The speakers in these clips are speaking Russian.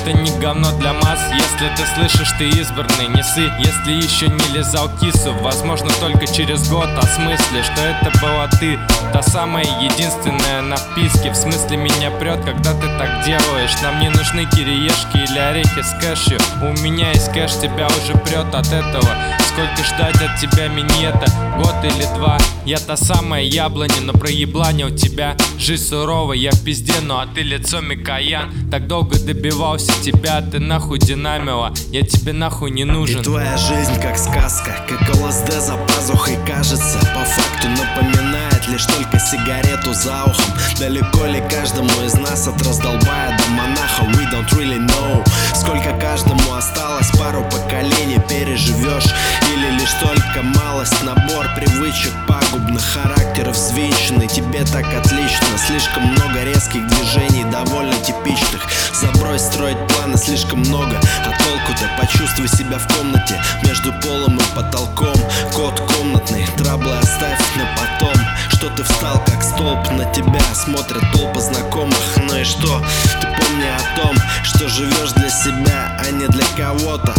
это не говно для масс. Если ты слышишь, ты избранный, не ссы. Если еще не лизал кису, возможно только через год осмыслишь, что это была ты, та самая единственная на вписке. В смысле меня прет, когда ты так делаешь. Нам не нужны кириешки или орехи с кэшью. У меня есть кэш, тебя уже прет от этого. Сколько ждать от тебя минета? Год или два? Я та самая яблоня, но проебланил тебя. Жизнь суровая, я в пизде, ну а ты лицо Микоян. Так долго добивался тебя, ты нахуй динамила. Я тебе нахуй не нужен. И твоя жизнь как сказка, как ЛСД за пазухой кажется. По факту напоминает лишь только сигарету за ухом. Далеко ли каждому из нас от раздолбая до монаха? We don't really know. Сколько каждому осталось, пару поколений переживешь. Или лишь только малость, набор привычек пагубных, характеров взвинченный. Тебе так отлично, слишком много резких движений, довольно типичных. Забрось строить планы, слишком много, а толку-то? Почувствуй себя в комнате между полом и потолком. Код комнатный, траблы оставь на потом. Что ты встал как столб, на тебя смотрят толпы знакомых. Ну и что? Ты помни о том, что живешь для себя, а не для кого-то.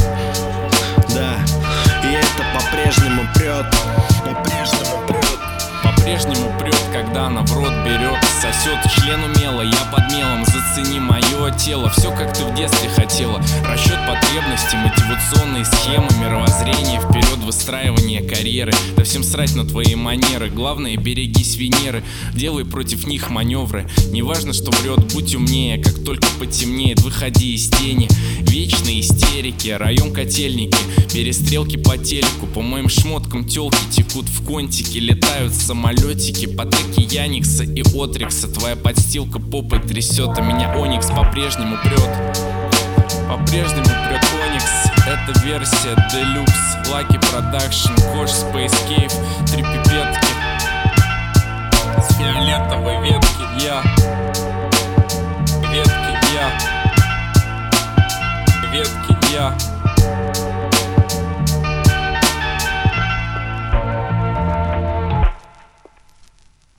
Да, и это по-прежнему прет. По-прежнему прет. По-прежнему прет, когда она в рот берет. Сосет член умело, я под мелом. Зацени мое тело, все как ты в детстве хотела. Расчет потребностей, мотивационные схемы, мировоззрение, вперед выстраивание карьеры. Да всем срать на твои манеры, главное берегись Венеры. Делай против них маневры. Неважно, что врет, будь умнее. Как только потемнеет, выходи из тени. Вечные истерики, район Котельники. Перестрелки по телеку, по моим шмоткам тёлки текут в контики. Летают самолетики по треке Яникса и Отрикса. Твоя подстилка попой трясет, а меня Оникс по-прежнему прет. По-прежнему прет Оникс. Это версия Deluxe, Lucky Production, Кош, Space Cave, три пипетки с фиолетовым